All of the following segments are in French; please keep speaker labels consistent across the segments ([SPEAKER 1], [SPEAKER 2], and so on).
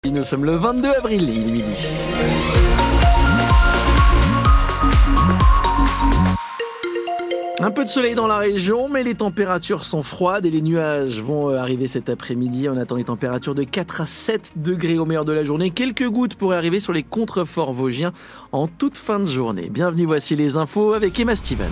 [SPEAKER 1] Nous sommes le 22 avril, il est midi. Un peu de soleil dans la région, mais les températures sont froides et les nuages vont arriver cet après-midi. On attend des températures de 4 à 7 degrés au meilleur de la journée. Quelques gouttes pourraient arriver sur les contreforts vosgiens en toute fin de journée. Bienvenue, voici les infos avec Emma Steven.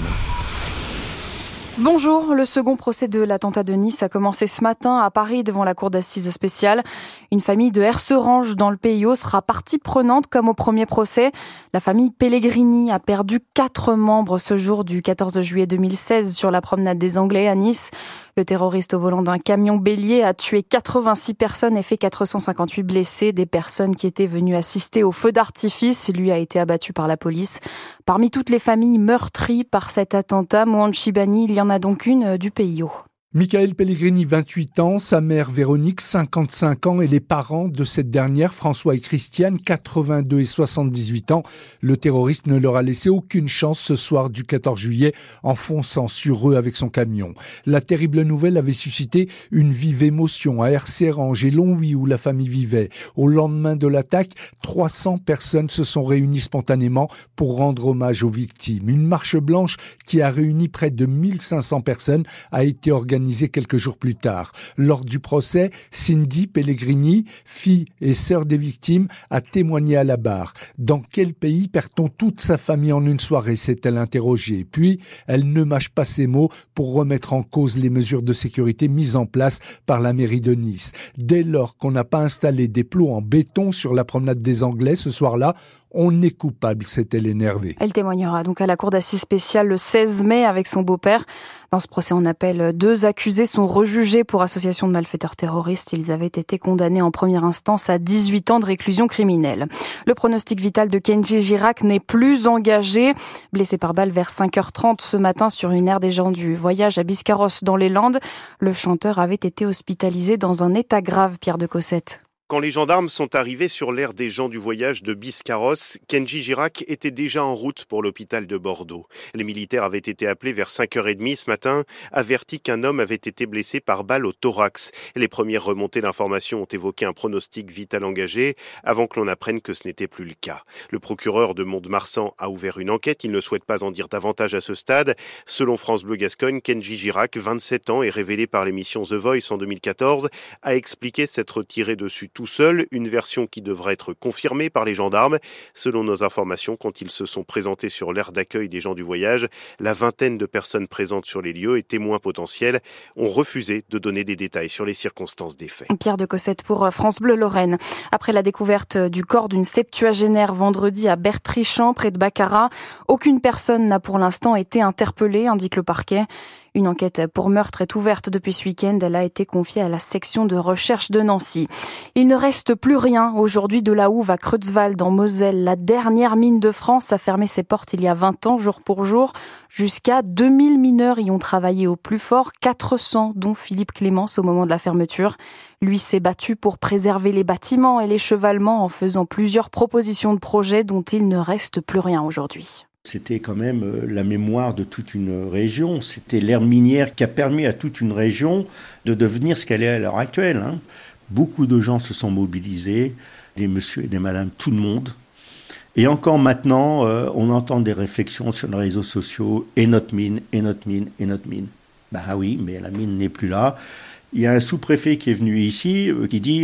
[SPEAKER 2] Bonjour, le second procès de l'attentat de Nice a commencé ce matin à Paris devant la cour d'assises spéciale. Une famille de Herserange dans le Pays sera partie prenante comme au premier procès. La famille Pellegrini a perdu 4 membres ce jour du 14 juillet 2016 sur la promenade des Anglais à Nice. Le terroriste au volant d'un camion bélier a tué 86 personnes et fait 458 blessés. Des personnes qui étaient venues assister au feu d'artifice. Lui a été abattu par la police. Parmi toutes les familles meurtries par cet attentat, Mouan Chibani, il y en a donc une du Pays.
[SPEAKER 3] Michael Pellegrini, 28 ans, sa mère Véronique, 55 ans, et les parents de cette dernière, François et Christiane, 82 et 78 ans. Le terroriste ne leur a laissé aucune chance ce soir du 14 juillet en fonçant sur eux avec son camion. La terrible nouvelle avait suscité une vive émotion à Herserange et Longwy où la famille vivait. Au lendemain de l'attaque, 300 personnes se sont réunies spontanément pour rendre hommage aux victimes. Une marche blanche qui a réuni près de 1500 personnes a été organisée quelques jours plus tard. Lors du procès, Cindy Pellegrini, fille et sœur des victimes, a témoigné à la barre. Dans quel pays perd-on toute sa famille en une soirée, s'est-elle interrogée. Puis, elle ne mâche pas ses mots pour remettre en cause les mesures de sécurité mises en place par la mairie de Nice. Dès lors qu'on n'a pas installé des plots en béton sur la promenade des Anglais ce soir-là, on est coupable, s'est-elle énervée.
[SPEAKER 2] Elle témoignera donc à la cour d'assises spéciale le 16 mai avec son beau-père. Dans ce procès en appel, 2 accusés sont rejugés pour association de malfaiteurs terroristes. Ils avaient été condamnés en première instance à 18 ans de réclusion criminelle. Le pronostic vital de Kenji Girac n'est plus engagé. Blessé par balle vers 5h30 ce matin sur une aire des gens du voyage à Biscarrosse dans les Landes, le chanteur avait été hospitalisé dans un état grave, Pierre de Cossette.
[SPEAKER 4] Quand les gendarmes sont arrivés sur l'aire des gens du voyage de Biscarrosse, Kenji Girac était déjà en route pour l'hôpital de Bordeaux. Les militaires avaient été appelés vers 5h30 ce matin, avertis qu'un homme avait été blessé par balle au thorax. Les premières remontées d'informations ont évoqué un pronostic vital engagé avant que l'on apprenne que ce n'était plus le cas. Le procureur de Mont-de-Marsan a ouvert une enquête. Il ne souhaite pas en dire davantage à ce stade. Selon France Bleu Gascogne, Kenji Girac, 27 ans et révélé par l'émission The Voice en 2014, a expliqué s'être tiré dessus tout seul, une version qui devrait être confirmée par les gendarmes. Selon nos informations, quand ils se sont présentés sur l'aire d'accueil des gens du voyage, la vingtaine de personnes présentes sur les lieux et témoins potentiels ont refusé de donner des détails sur les circonstances des faits.
[SPEAKER 2] Pierre de Cossette pour France Bleu Lorraine. Après la découverte du corps d'une septuagénaire vendredi à Bertrichamp, près de Baccarat, aucune personne n'a pour l'instant été interpellée, indique le parquet. Une enquête pour meurtre est ouverte depuis ce week-end. Elle a été confiée à la section de recherche de Nancy. Il ne reste plus rien aujourd'hui de la houve à Creutzwald en Moselle. La dernière mine de France a fermé ses portes il y a 20 ans, jour pour jour. Jusqu'à 2000 mineurs y ont travaillé au plus fort, 400 dont Philippe Clémence au moment de la fermeture. Lui s'est battu pour préserver les bâtiments et les chevalements en faisant plusieurs propositions de projets dont il ne reste plus rien aujourd'hui.
[SPEAKER 5] C'était quand même la mémoire de toute une région. C'était l'ère minière qui a permis à toute une région de devenir ce qu'elle est à l'heure actuelle. Beaucoup de gens se sont mobilisés, des messieurs et des madames, tout le monde. Et encore maintenant, on entend des réflexions sur les réseaux sociaux, et notre mine, et notre mine, et notre mine. Bah oui, mais la mine n'est plus là. Il y a un sous-préfet qui est venu ici, qui dit,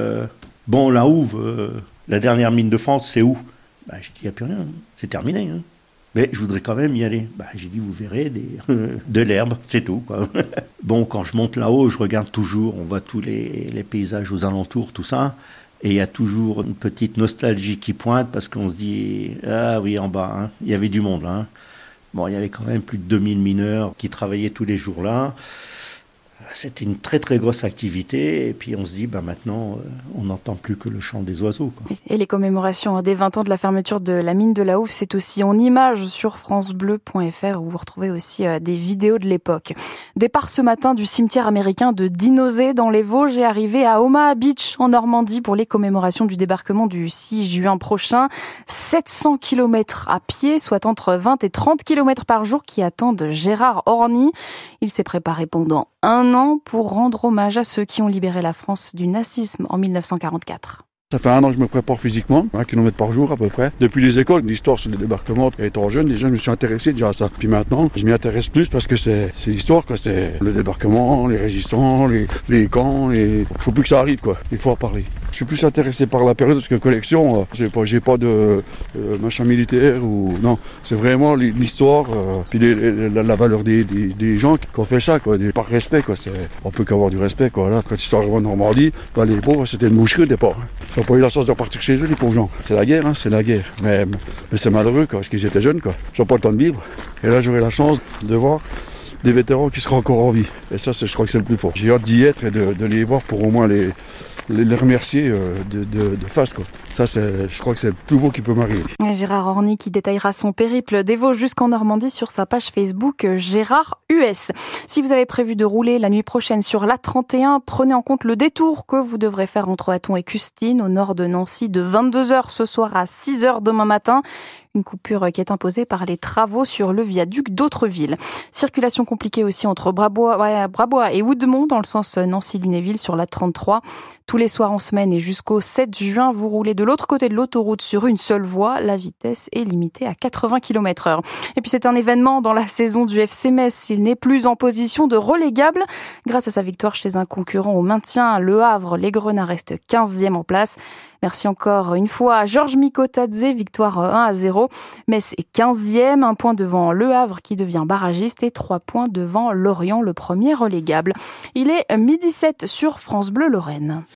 [SPEAKER 5] bon, la houve, la dernière mine de France, c'est où ? Bah, j'ai dit, il n'y a plus rien, c'est terminé. Mais je voudrais quand même y aller. Bah, j'ai dit, vous verrez de l'herbe, c'est tout, quoi. Bon, quand je monte là-haut, je regarde toujours, on voit tous les paysages aux alentours, tout ça. Et il y a toujours une petite nostalgie qui pointe parce qu'on se dit, ah oui, en bas, il y avait du monde là. Bon, il y avait quand même plus de 2000 mineurs qui travaillaient tous les jours là. C'était une très très grosse activité et puis on se dit maintenant on n'entend plus que le chant des oiseaux, quoi.
[SPEAKER 2] Et les commémorations des 20 ans de la fermeture de la mine de la Houve, c'est aussi en images sur francebleu.fr où vous retrouvez aussi des vidéos de l'époque. Départ ce matin du cimetière américain de Dinosé dans les Vosges et arrivé à Omaha Beach en Normandie pour les commémorations du débarquement du 6 juin prochain. 700 km à pied, soit entre 20 et 30 km par jour qui attendent Gérard Orny. Il s'est préparé pendant un an pour rendre hommage à ceux qui ont libéré la France du nazisme en 1944.
[SPEAKER 6] Ça fait 1 an que je me prépare physiquement, 1 kilomètre par jour à peu près. Depuis les écoles, l'histoire sur les débarquements, étant jeune, déjà je me suis intéressé déjà à ça. Puis maintenant, je m'y intéresse plus parce que c'est l'histoire, quoi. C'est le débarquement, les résistants, les camps, il faut plus que ça arrive, quoi. Il faut en parler. Je suis plus intéressé par la période parce que collection, j'ai pas de machin militaire ou non. C'est vraiment l'histoire, puis la valeur des gens qui ont fait ça, quoi. Par respect, quoi. On peut qu'avoir du respect, quoi. Là, quand ils sont arrivés en Normandie, les pauvres, c'était une boucherie au départ. Ils n'ont pas eu la chance de repartir chez eux, les pauvres gens. C'est la guerre, c'est la guerre. Mais c'est malheureux, quoi, parce qu'ils étaient jeunes, quoi. Ils n'ont pas le temps de vivre. Et là, j'aurai la chance de voir des vétérans qui seront encore en vie. Et ça, je crois que c'est le plus fort. J'ai hâte d'y être et de les voir pour au moins les remercier de face, quoi. Ça, je crois que c'est le plus beau qui peut m'arriver.
[SPEAKER 2] Gérard Orny qui détaillera son périple des Vosges jusqu'en Normandie sur sa page Facebook Gérard US. Si vous avez prévu de rouler la nuit prochaine sur l'A31, prenez en compte le détour que vous devrez faire entre Hatton et Custine, au nord de Nancy, de 22h ce soir à 6h demain matin. Une coupure qui est imposée par les travaux sur le viaduc d'Autreville. Circulation compliquée aussi entre Brabois et Houdemont dans le sens Nancy-Lunéville sur la 33. Tous les soirs en semaine et jusqu'au 7 juin, vous roulez de l'autre côté de l'autoroute sur une seule voie. La vitesse est limitée à 80 km/h. Et puis c'est un événement dans la saison du FC Metz. Il n'est plus en position de relégable. Grâce à sa victoire chez un concurrent au maintien, Le Havre, les Grenats restent 15e en place. Merci encore une fois à Georges Mikotadze, victoire 1-0. Metz est 15e, 1 point devant Le Havre qui devient barragiste et 3 points devant Lorient, le premier relégable. Il est 12h07 sur France Bleu Lorraine.